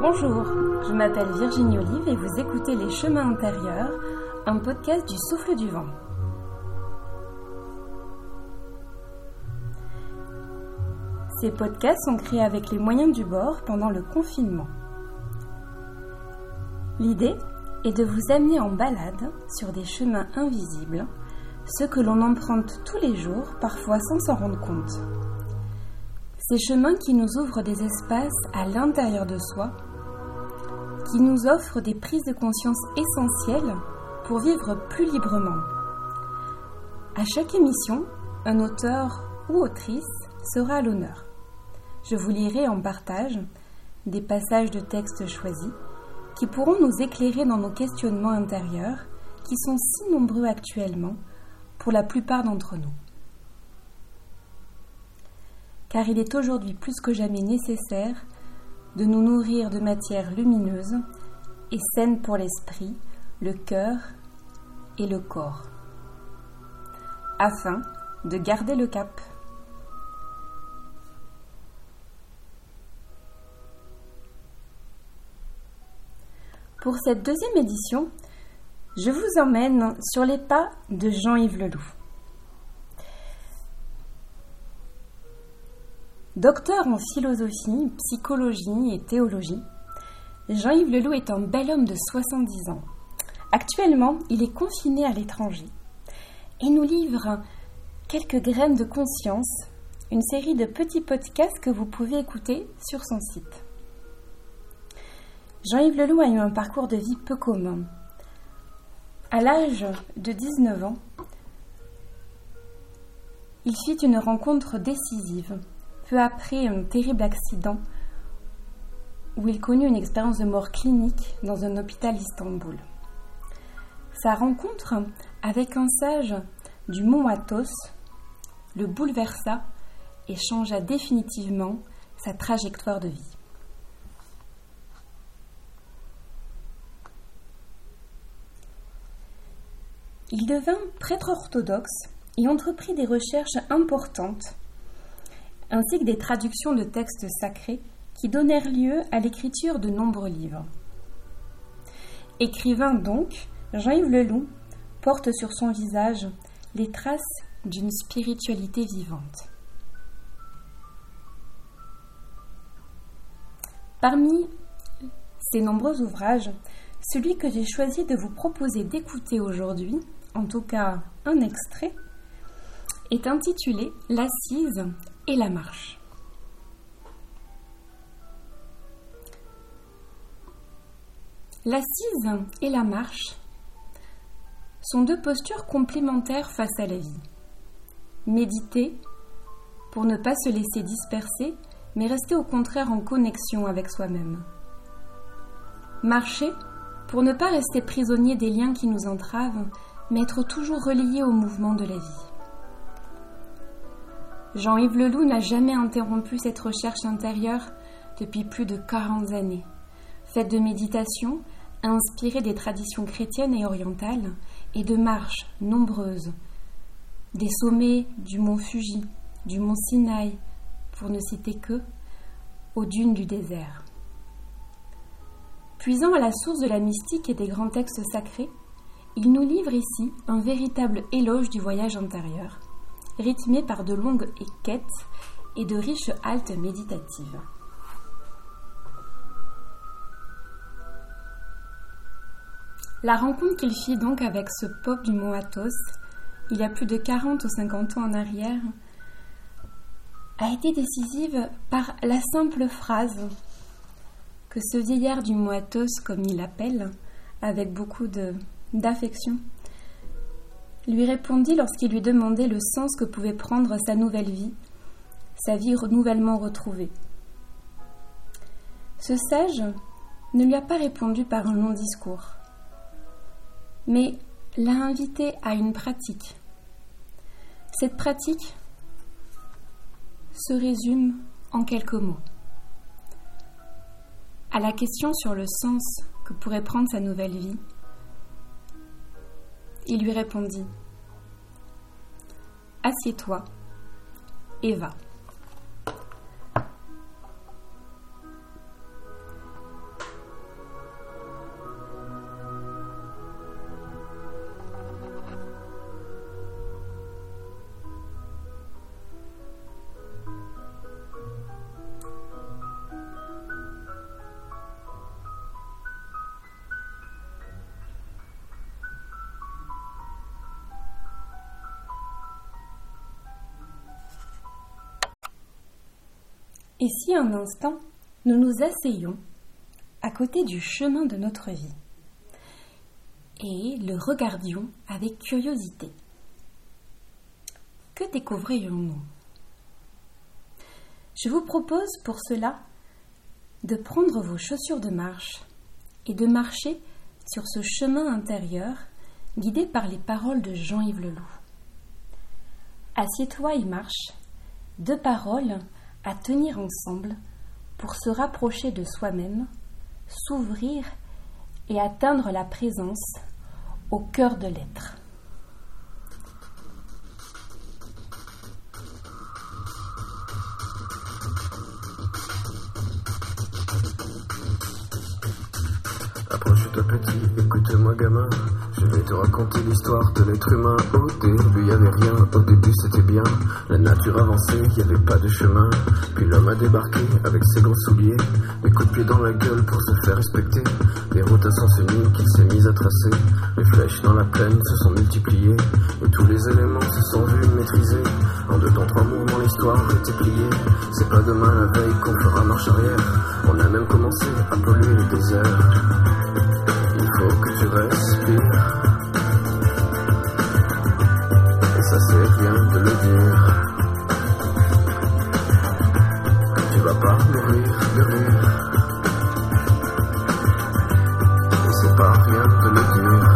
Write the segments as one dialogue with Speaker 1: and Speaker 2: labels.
Speaker 1: Bonjour, je m'appelle Virginie Olive et vous écoutez Les Chemins Intérieurs, un podcast du Souffle du Vent. Ces podcasts sont créés avec les moyens du bord pendant le confinement. L'idée est de vous amener en balade sur des chemins invisibles, ceux que l'on emprunte tous les jours, parfois sans s'en rendre compte. Ces chemins qui nous ouvrent des espaces à l'intérieur de soi, qui nous offrent des prises de conscience essentielles pour vivre plus librement. À chaque émission, un auteur ou autrice sera à l'honneur. Je vous lirai en partage des passages de textes choisis qui pourront nous éclairer dans nos questionnements intérieurs qui sont si nombreux actuellement pour la plupart d'entre nous. Car il est aujourd'hui plus que jamais nécessaire de nous nourrir de matières lumineuses et saines pour l'esprit, le cœur et le corps, afin de garder le cap. Pour cette deuxième édition, je vous emmène sur les pas de Jean-Yves Leloup. Docteur en philosophie, psychologie et théologie, Jean-Yves Leloup est un bel homme de 70 ans. Actuellement, il est confiné à l'étranger et nous livre quelques graines de conscience, une série de petits podcasts que vous pouvez écouter sur son site. Jean-Yves Leloup a eu un parcours de vie peu commun. À l'âge de 19 ans, il fit une rencontre décisive. Peu après un terrible accident où il connut une expérience de mort clinique dans un hôpital d'Istanbul. Sa rencontre avec un sage du mont Athos le bouleversa et changea définitivement sa trajectoire de vie. Il devint prêtre orthodoxe et entreprit des recherches importantes ainsi que des traductions de textes sacrés qui donnèrent lieu à l'écriture de nombreux livres. Écrivain donc, Jean-Yves Leloup porte sur son visage les traces d'une spiritualité vivante. Parmi ces nombreux ouvrages, celui que j'ai choisi de vous proposer d'écouter aujourd'hui, en tout cas un extrait, est intitulé « L'Assise et la marche ». L'assise et la marche sont deux postures complémentaires face à la vie. Méditer pour ne pas se laisser disperser, mais rester au contraire en connexion avec soi-même. Marcher pour ne pas rester prisonnier des liens qui nous entravent, mais être toujours relié au mouvement de la vie. Jean-Yves Leloup n'a jamais interrompu cette recherche intérieure depuis plus de 40 années, faite de méditation, inspirée des traditions chrétiennes et orientales, et de marches nombreuses, des sommets du mont Fuji, du mont Sinaï, pour ne citer que, aux dunes du désert. Puisant à la source de la mystique et des grands textes sacrés, il nous livre ici un véritable éloge du voyage intérieur, rythmé par de longues quêtes et de riches haltes méditatives. La rencontre qu'il fit donc avec ce pope du mont Athos, il y a plus de 40 ou 50 ans en arrière, a été décisive par la simple phrase que ce vieillard du mont Athos, comme il l'appelle, avec beaucoup d'affection, lui répondit lorsqu'il lui demandait le sens que pouvait prendre sa nouvelle vie, sa vie nouvellement retrouvée. Ce sage ne lui a pas répondu par un long discours, mais l'a invité à une pratique. Cette pratique se résume en quelques mots. À la question sur le sens que pourrait prendre sa nouvelle vie, il lui répondit « Assieds-toi et va ». Et si un instant, nous nous asseyions à côté du chemin de notre vie et le regardions avec curiosité? Que découvrions-nous? Je vous propose pour cela de prendre vos chaussures de marche et de marcher sur ce chemin intérieur guidé par les paroles de Jean-Yves Leloup. Assieds-toi et marche, deux paroles à tenir ensemble pour se rapprocher de soi-même, s'ouvrir et atteindre la présence au cœur de l'être.
Speaker 2: Approche-toi petit, écoute-moi gamin. Je vais te raconter l'histoire de l'être humain. Au début y'avait rien, au début c'était bien. La nature avançait, y'avait pas de chemin. Puis l'homme a débarqué avec ses gros souliers, des coups de pied dans la gueule pour se faire respecter. Les routes à sens unique qu'il s'est mis à tracer. Les flèches dans la plaine se sont multipliées, et tous les éléments se sont vus maîtrisés. En 2 temps 3 mouvements l'histoire était pliée. C'est pas demain la veille qu'on fera marche arrière. On a même commencé à polluer les déserts. Il faut que tu respires, et ça c'est rien de le dire. Tu vas pas mourir de rire, et c'est pas rien de le dire.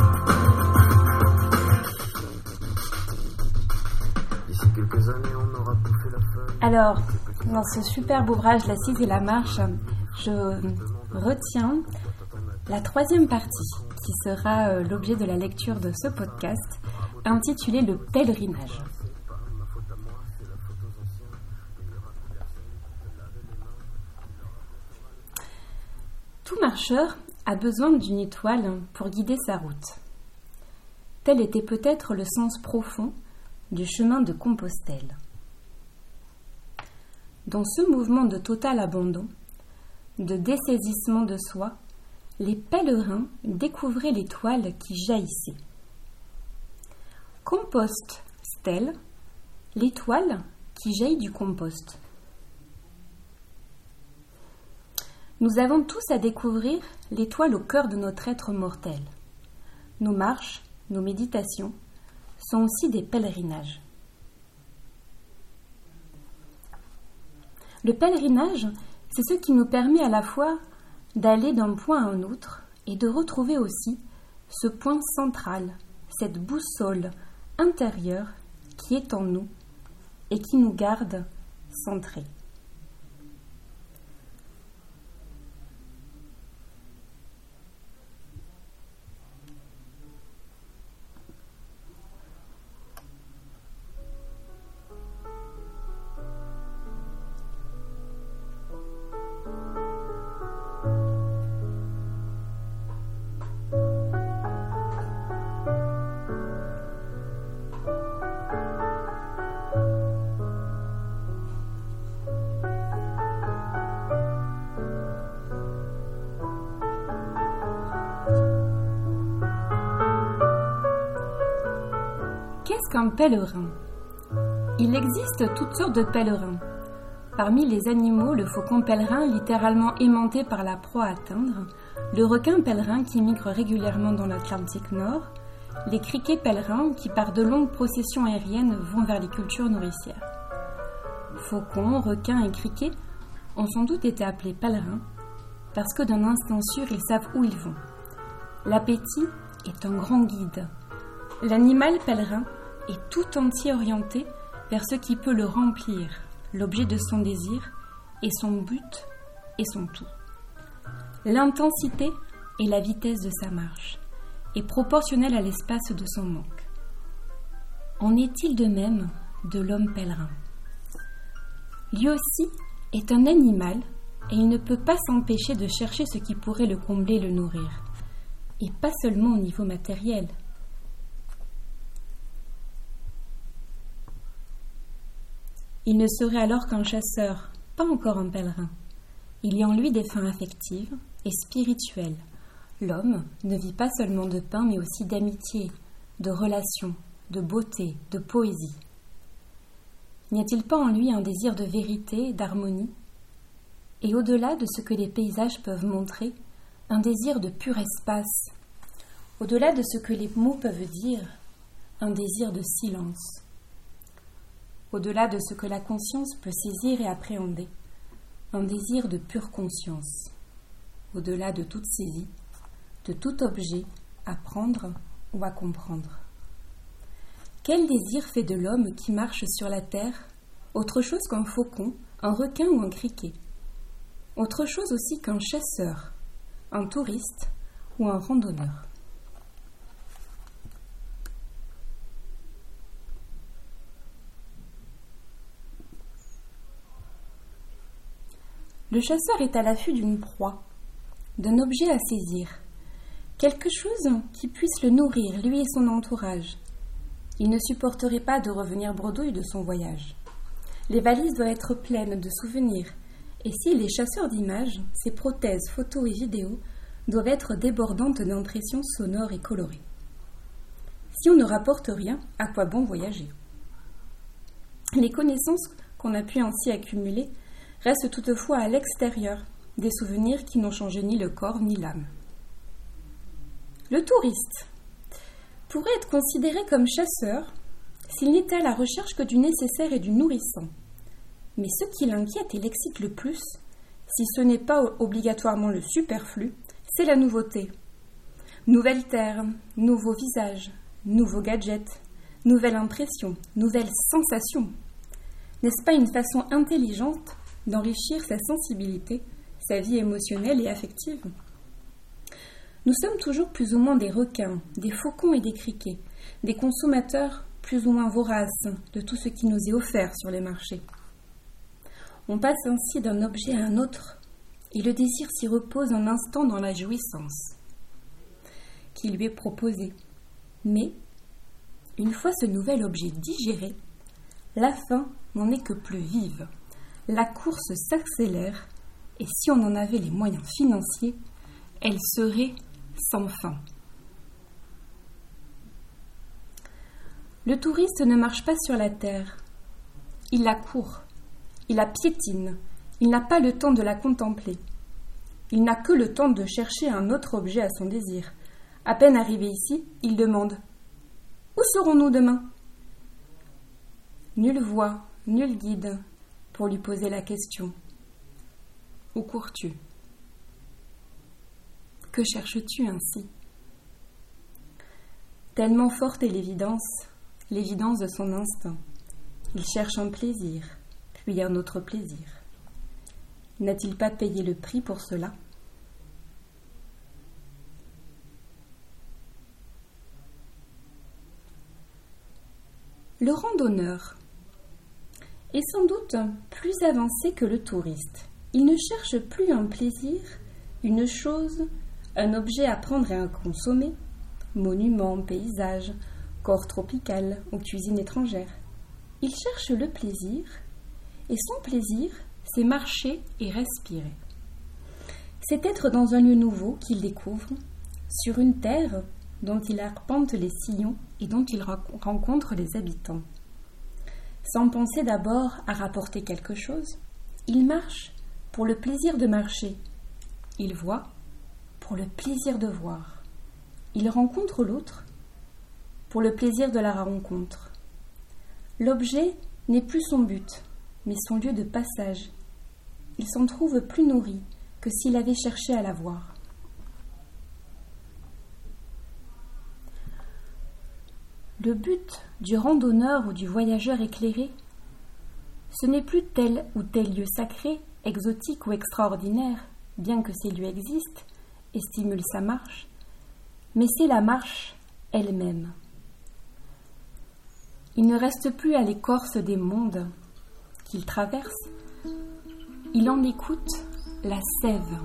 Speaker 2: D'ici quelques années on aura bouffé la feuille.
Speaker 1: Alors, dans ce superbe ouvrage L'assise et la marche, je retiens la 3e partie, qui sera l'objet de la lecture de ce podcast, intitulée Le pèlerinage. Tout marcheur a besoin d'une étoile pour guider sa route. Tel était peut-être le sens profond du chemin de Compostelle. Dans ce mouvement de total abandon, de dessaisissement de soi, les pèlerins découvraient l'étoile qui jaillissait. Compost, stèle, l'étoile qui jaillit du compost. Nous avons tous à découvrir l'étoile au cœur de notre être mortel. Nos marches, nos méditations sont aussi des pèlerinages. Le pèlerinage, c'est ce qui nous permet à la fois d'aller d'un point à un autre et de retrouver aussi ce point central, cette boussole intérieure qui est en nous et qui nous garde centrés. Qu'est-ce qu'un pèlerin? Il existe toutes sortes de pèlerins. Parmi les animaux, le faucon pèlerin, littéralement aimanté par la proie à atteindre, le requin pèlerin qui migre régulièrement dans l'Atlantique Nord, les criquets pèlerins qui par de longues processions aériennes vont vers les cultures nourricières. Faucons, requins et criquets ont sans doute été appelés pèlerins parce que d'un instant sûr, ils savent où ils vont. L'appétit est un grand guide. L'animal pèlerin est tout entier orienté vers ce qui peut le remplir, l'objet de son désir et son but et son tout. L'intensité et la vitesse de sa marche est proportionnelle à l'espace de son manque. En est-il de même de l'homme pèlerin? Lui aussi est un animal et il ne peut pas s'empêcher de chercher ce qui pourrait le combler et le nourrir, et pas seulement au niveau matériel. Il ne serait alors qu'un chasseur, pas encore un pèlerin. Il y a en lui des fins affectives et spirituelles. L'homme ne vit pas seulement de pain, mais aussi d'amitié, de relations, de beauté, de poésie. N'y a-t-il pas en lui un désir de vérité, d'harmonie? Et au-delà de ce que les paysages peuvent montrer, un désir de pur espace, au-delà de ce que les mots peuvent dire, un désir de silence, au-delà de ce que la conscience peut saisir et appréhender, un désir de pure conscience, au-delà de toute saisie, de tout objet à prendre ou à comprendre. Quel désir fait de l'homme qui marche sur la terre autre chose qu'un faucon, un requin ou un criquet? Autre chose aussi qu'un chasseur, un touriste ou un randonneur. Le chasseur est à l'affût d'une proie, d'un objet à saisir, quelque chose qui puisse le nourrir, lui et son entourage. Il ne supporterait pas de revenir bredouille de son voyage. Les valises doivent être pleines de souvenirs, et s'il est chasseur d'images, ses prothèses, photos et vidéos doivent être débordantes d'impressions sonores et colorées. Si on ne rapporte rien, à quoi bon voyager? Les connaissances qu'on a pu ainsi accumuler restent toutefois à l'extérieur, des souvenirs qui n'ont changé ni le corps ni l'âme. Le touriste pourrait être considéré comme chasseur s'il n'était à la recherche que du nécessaire et du nourrissant. Mais ce qui l'inquiète et l'excite le plus, si ce n'est pas obligatoirement le superflu, c'est la nouveauté. Nouvelle terre, nouveaux visages, nouveaux gadgets, nouvelles impressions, nouvelles sensations. N'est-ce pas une façon intelligente d'enrichir sa sensibilité, sa vie émotionnelle et affective? Nous sommes toujours plus ou moins des requins, des faucons et des criquets, des consommateurs plus ou moins voraces de tout ce qui nous est offert sur les marchés. On passe ainsi d'un objet à un autre, et le désir s'y repose un instant dans la jouissance qui lui est proposée. Mais, une fois ce nouvel objet digéré, la faim n'en est que plus vive. La course s'accélère, et si on en avait les moyens financiers, elle serait sans fin. Le touriste ne marche pas sur la terre, il la court. Il la piétine, il n'a pas le temps de la contempler. Il n'a que le temps de chercher un autre objet à son désir. À peine arrivé ici, il demande « Où serons-nous demain ?» Nulle voix, nul guide pour lui poser la question. Où cours-tu? Que cherches-tu ainsi? Tellement forte est l'évidence de son instinct. Il cherche un plaisir, puis un autre plaisir. N'a-t-il pas payé le prix pour cela? Le randonneur est sans doute plus avancé que le touriste. Il ne cherche plus un plaisir, une chose, un objet à prendre et à consommer, monument, paysage, corps tropical ou cuisine étrangère. Il cherche le plaisir, et son plaisir, c'est marcher et respirer. C'est être dans un lieu nouveau qu'il découvre, sur une terre dont il arpente les sillons et dont il rencontre les habitants. Sans penser d'abord à rapporter quelque chose, il marche pour le plaisir de marcher. Il voit pour le plaisir de voir. Il rencontre l'autre pour le plaisir de la rencontre. L'objet n'est plus son but, mais son lieu de passage. Il s'en trouve plus nourri que s'il avait cherché à la voir. Le but du randonneur ou du voyageur éclairé, ce n'est plus tel ou tel lieu sacré, exotique ou extraordinaire, bien que ces lieux existent et stimulent sa marche, mais c'est la marche elle-même. Il ne reste plus à l'écorce des mondes qu'il traverse, il en écoute la sève.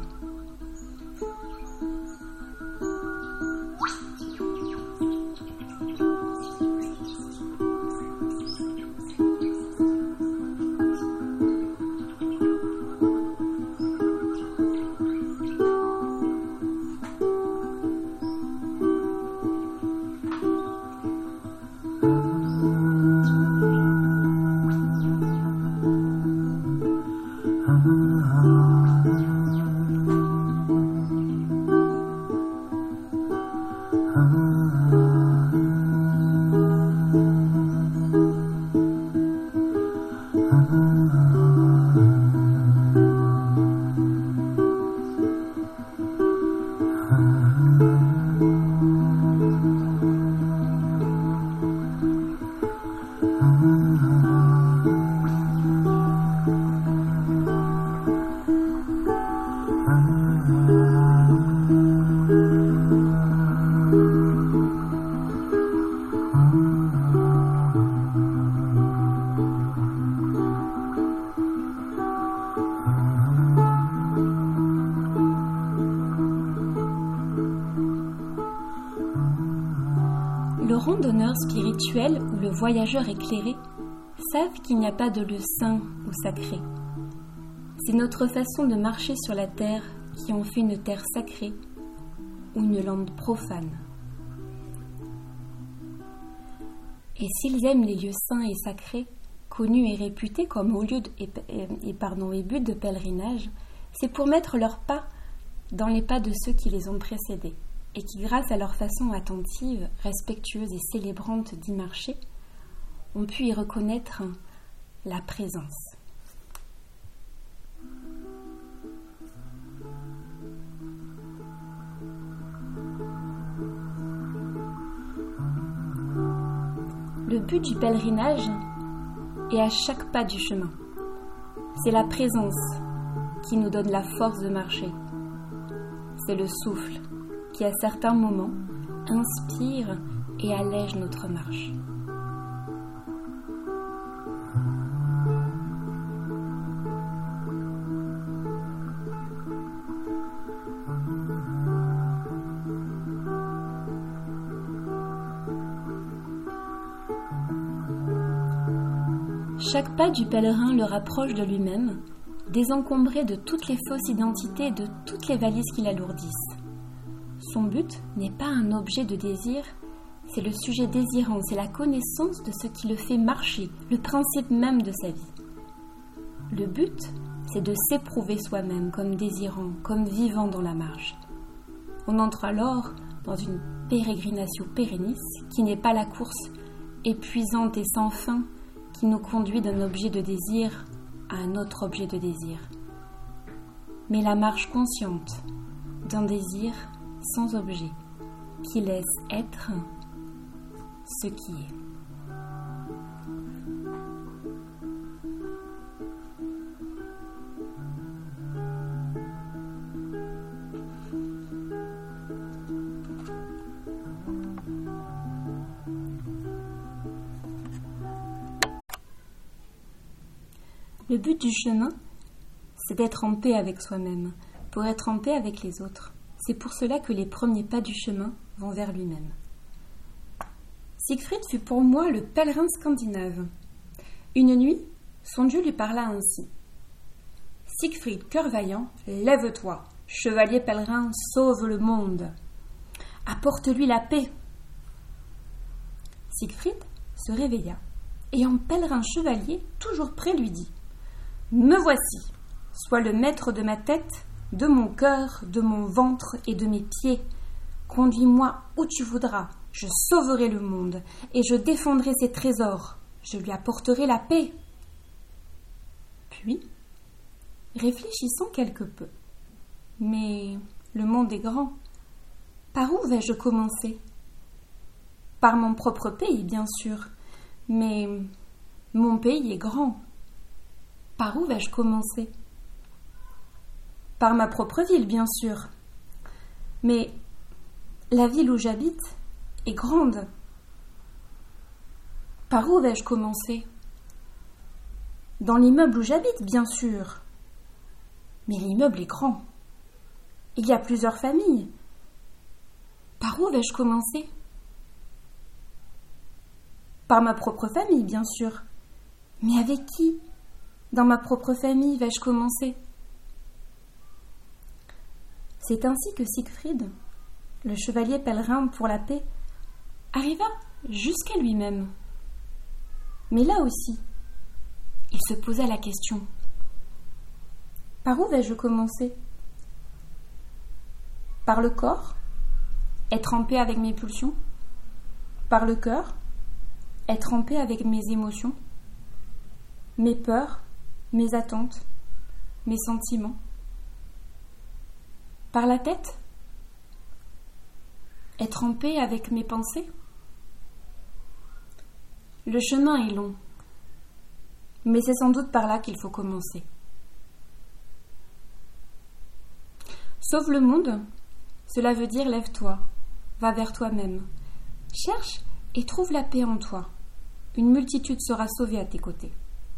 Speaker 1: randonneurs spirituels ou le voyageur éclairé savent qu'il n'y a pas de lieu saint ou sacré. C'est notre façon de marcher sur la terre qui en fait une terre sacrée ou une lande profane. Et s'ils aiment les lieux saints et sacrés, connus et réputés comme haut lieu et but de pèlerinage, c'est pour mettre leurs pas dans les pas de ceux qui les ont précédés, et qui, grâce à leur façon attentive, respectueuse et célébrante d'y marcher, ont pu y reconnaître la présence. Le but du pèlerinage est à chaque pas du chemin. C'est la présence qui nous donne la force de marcher. C'est le souffle qui, à certains moments, inspire et allège notre marche. Chaque pas du pèlerin le rapproche de lui-même, désencombré de toutes les fausses identités et de toutes les valises qui l'alourdissent. Son but n'est pas un objet de désir, c'est le sujet désirant, c'est la connaissance de ce qui le fait marcher, le principe même de sa vie. Le but, c'est de s'éprouver soi-même comme désirant, comme vivant dans la marche. On entre alors dans une pérégrinatio perennis qui n'est pas la course épuisante et sans fin qui nous conduit d'un objet de désir à un autre objet de désir, mais la marche consciente d'un désir sans objet qui laisse être ce qui est. Le but du chemin, c'est d'être en paix avec soi-même, pour être en paix avec les autres. C'est pour cela que les premiers pas du chemin vont vers lui-même. Siegfried fut pour moi le pèlerin scandinave. Une nuit, son Dieu lui parla ainsi. « Siegfried, cœur vaillant, lève-toi, chevalier pèlerin, sauve le monde. Apporte-lui la paix. » Siegfried se réveilla et en pèlerin chevalier, toujours près, lui dit « Me voici, sois le maître de ma tête, de mon cœur, de mon ventre et de mes pieds. Conduis-moi où tu voudras, je sauverai le monde et je défendrai ses trésors, je lui apporterai la paix. » Puis, réfléchissant quelque peu, « Mais le monde est grand, par où vais-je commencer ? Par mon propre pays, bien sûr, mais mon pays est grand. Par où vais-je commencer ? Par ma propre ville, bien sûr. Mais la ville où j'habite est grande. Par où vais-je commencer ? Dans l'immeuble où j'habite, bien sûr. Mais l'immeuble est grand. Il y a plusieurs familles. Par où vais-je commencer ? Par ma propre famille, bien sûr. Mais avec qui ? Dans ma propre famille vais-je commencer ? C'est ainsi que Siegfried, le chevalier pèlerin pour la paix, arriva jusqu'à lui-même. Mais là aussi, il se posa la question. Par où vais-je commencer ? Par le corps ? Être en paix avec mes pulsions ? Par le cœur ? Être en paix avec mes émotions ? Mes peurs ? Mes attentes, mes sentiments. Par la tête, être en paix avec mes pensées. Le chemin est long, mais c'est sans doute par là qu'il faut commencer. Sauve le monde, cela veut dire lève-toi, va vers toi-même, cherche et trouve la paix en toi. Une multitude sera sauvée à tes côtés.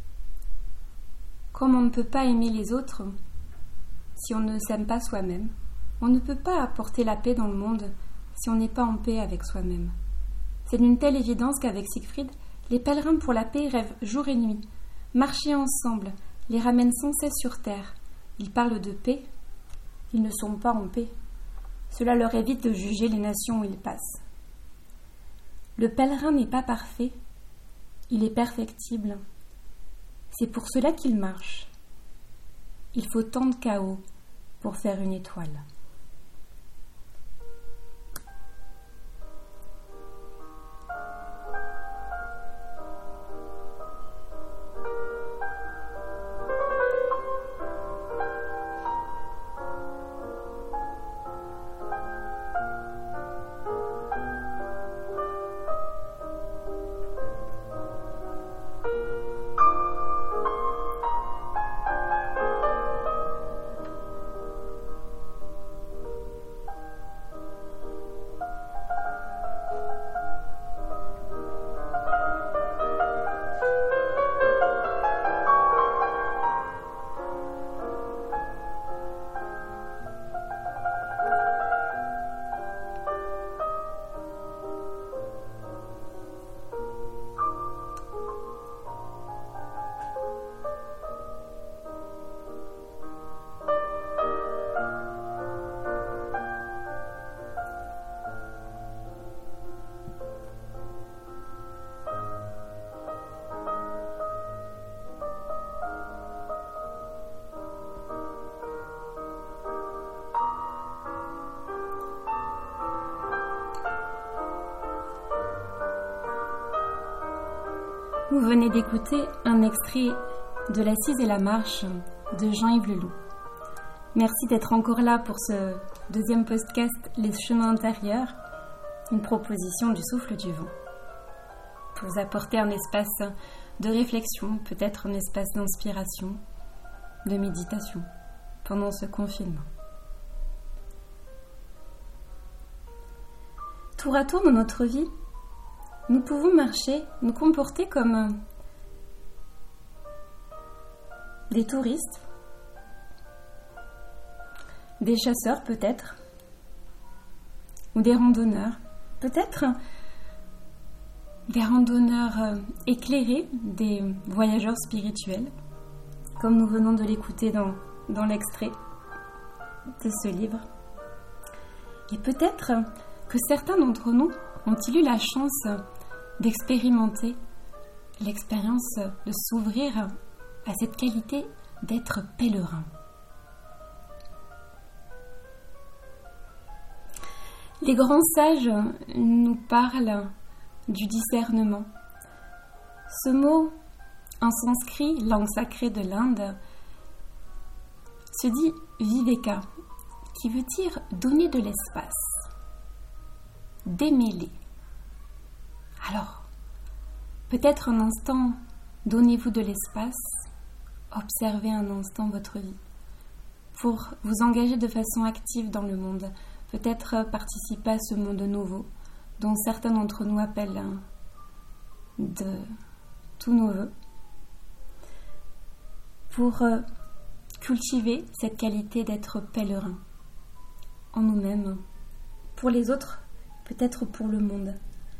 Speaker 1: Comme on ne peut pas aimer les autres si on ne s'aime pas soi-même, on ne peut pas apporter la paix dans le monde si on n'est pas en paix avec soi-même. C'est d'une telle évidence qu'avec Siegfried, les pèlerins pour la paix rêvent jour et nuit. Marcher ensemble les ramène sans cesse sur terre. Ils parlent de paix. Ils ne sont pas en paix. Cela leur évite de juger les nations où ils passent. Le pèlerin n'est pas parfait. Il est perfectible. C'est pour cela qu'il marche. Il faut tant de chaos pour faire une étoile. Vous venez d'écouter un extrait de L'Assise et la Marche de Jean-Yves Leloup. Merci d'être encore là pour ce deuxième podcast Les chemins intérieurs, une proposition du souffle du vent. Pour vous apporter un espace de réflexion, peut-être un espace d'inspiration, de méditation pendant ce confinement. Tour à tour dans notre vie, nous pouvons marcher, nous comporter comme des touristes, des chasseurs peut-être, ou des randonneurs, peut-être des randonneurs éclairés, des voyageurs spirituels, comme nous venons de l'écouter dans l'extrait de ce livre. Et peut-être que certains d'entre nous ont-ils eu la chance d'expérimenter l'expérience de s'ouvrir à cette qualité d'être pèlerin. Les grands sages nous parlent du discernement. Ce mot, en sanskrit, langue sacrée de l'Inde, se dit viveka, qui veut dire donner de l'espace, démêler. Alors, peut-être un instant, donnez-vous de l'espace, observez un instant votre vie, pour vous engager de façon active dans le monde, peut-être participer à ce monde nouveau, dont certains d'entre nous appellent de tous nos voeux, pour cultiver cette qualité d'être pèlerin en nous-mêmes, pour les autres, peut-être pour le monde.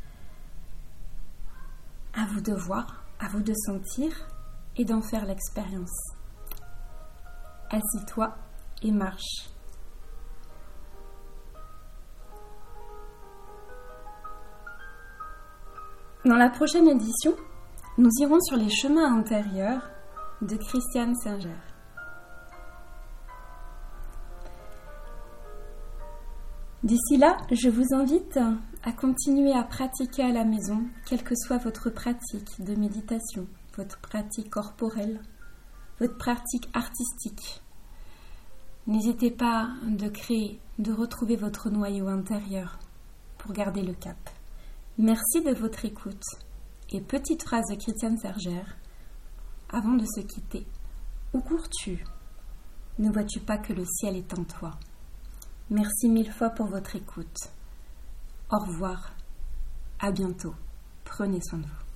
Speaker 1: À vous de voir, à vous de sentir et d'en faire l'expérience. Assis-toi et marche. Dans la prochaine édition, nous irons sur les chemins intérieurs de Christiane Singer. D'ici là, je vous invite à continuer à pratiquer à la maison, quelle que soit votre pratique de méditation, votre pratique corporelle, votre pratique artistique. N'hésitez pas de retrouver votre noyau intérieur pour garder le cap. Merci de votre écoute. Et petite phrase de Christiane Singer, avant de se quitter. Où cours-tu ? Ne vois-tu pas que le ciel est en toi ? Merci mille fois pour votre écoute. Au revoir. À bientôt. Prenez soin de vous.